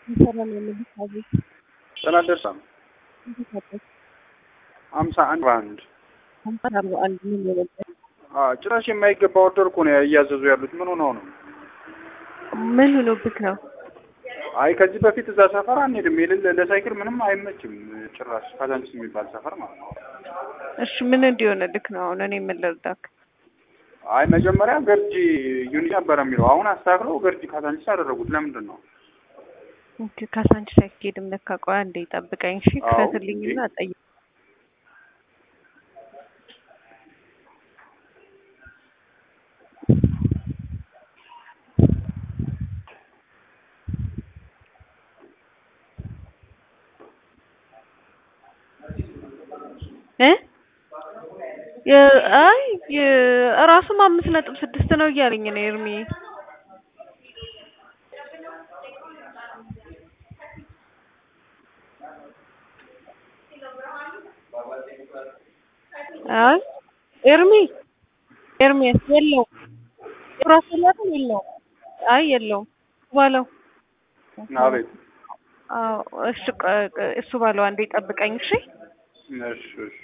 ይሰራል የሚባለው ተናደርሳም እንዴት 51 ባንድ አንተ አንድ ምን ይወጣ ጭራሽ የማይገባ ኦርደር እኮ ነው እያዘዙ ያሉት። ምን ሆነው ነው? ምን ሆኖብክ ነው? አይ ከዚህ በፊት እዛ ሰፈር አንሄድም ይልል ለሳይክል ምንም አይመችም ጭራሽ ካዛንቺስ የሚባል ሰፈር ማለት ነው። እሺ ምን እንዲሆንልክ ነው አሁን እኔ ምን ልርዳክ? አይ መጀመሪያ ገርጂ ዩኒ ነበር የሚለው አሁን አስተካክለው ገርጂ ካዛንቺስ አደረጉት። ለምንድን ነው? ኦኬ ካዛንቺስ አይኬድም ለካ። ቆይ አንዴ ጠብቀኝ እሺ። ክፈትልኝና ጠይቅ አይ ራሱም 5.6 ነው እያለኝ ነው ኤርሚ። አይ ኤርሚ የለው ራሱ የለው። አይ የለው ባለው አቤት። እሱ ባለው አንዴ ጠብቀኝ እሺ። እሺ እሺ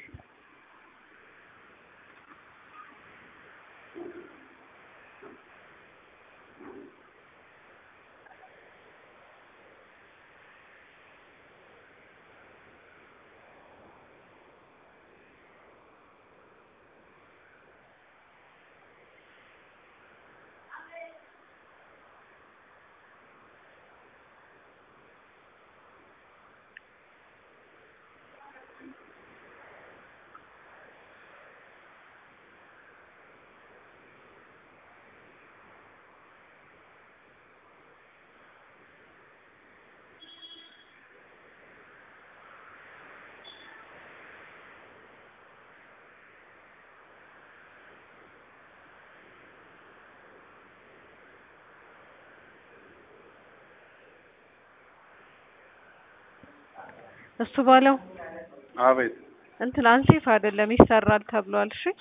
እሱ ባለው አቤት። እንትን አንሴፍ አይደለም ይሰራል ተብሏል። እሺ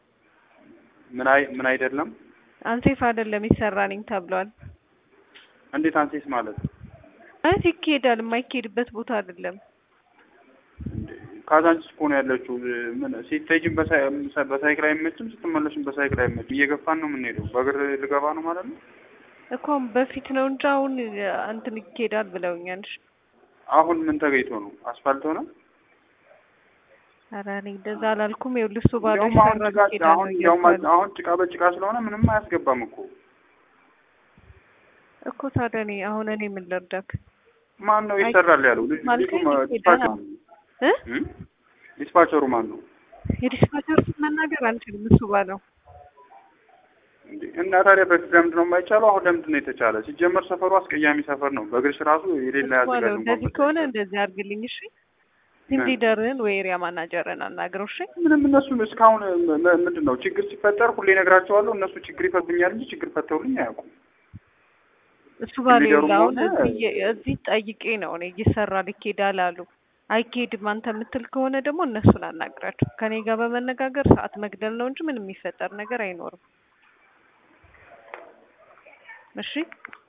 ምን አይደለም? አንሴፍ አይደለም ይሰራልኝ ተብሏል። እንዴት አንሴፍ ማለት? አይ ይኬዳል፣ የማይኬድበት ቦታ አይደለም። ካዛንቺስ እኮ ነው ያለችው። ምን ሲትሄጂም በሳይክል አይመችም፣ ስትመለሽም በሳይክል አይመችም። እየገፋን ነው የምንሄደው። በእግር ልገባ ነው ማለት ነው እኮ። በፊት ነው እንጂ አሁን እንትን ይኬዳል ብለውኛል። አሁን ምን ተገይቶ ነው? አስፋልት ሆነ? ኧረ እኔ እንደዛ አላልኩም። ይኸውልህ እሱ ባለው ይሰራል። አሁን ጭቃ በጭቃ ስለሆነ ምንም አያስገባም እኮ ታዲያ እኔ ምን ልርዳክ? ማን ነው ይሰራል ያለው? ዲስፓቸሩ ማን ነው? የዲስፓቸሩ መናገር አንችልም። እሱ ባለው እና ታዲያ በፊት ለምንድን ነው የማይቻለው? አሁን ለምንድን ነው የተቻለ? ሲጀመር ሰፈሩ አስቀያሚ ሰፈር ነው። በእግርሽ ራሱ የሌላ ያዘጋጁ። እንደዚህ ከሆነ እንደዚህ አድርግልኝ እሺ። ቲም ሊደርን ወይ ኤሪያ ማናጀርን አናግረው እሺ። ምንም እነሱ እስካሁን ምንድን ነው ችግር ሲፈጠር ሁሌ እነግራቸዋለሁ። እነሱ ችግር ይፈቱኛል እንጂ ችግር ፈተውልኝ አያውቁም። እሱ ባለው አሁን እዚህ ጠይቄ ነው እኔ ይሰራል ይኬዳል አሉ። አይኬድም አንተ የምትል ከሆነ ደግሞ እነሱን አናግራቸው። ከኔ ጋር በመነጋገር ሰዓት መግደል ነው እንጂ ምንም የሚፈጠር ነገር አይኖርም። እሺ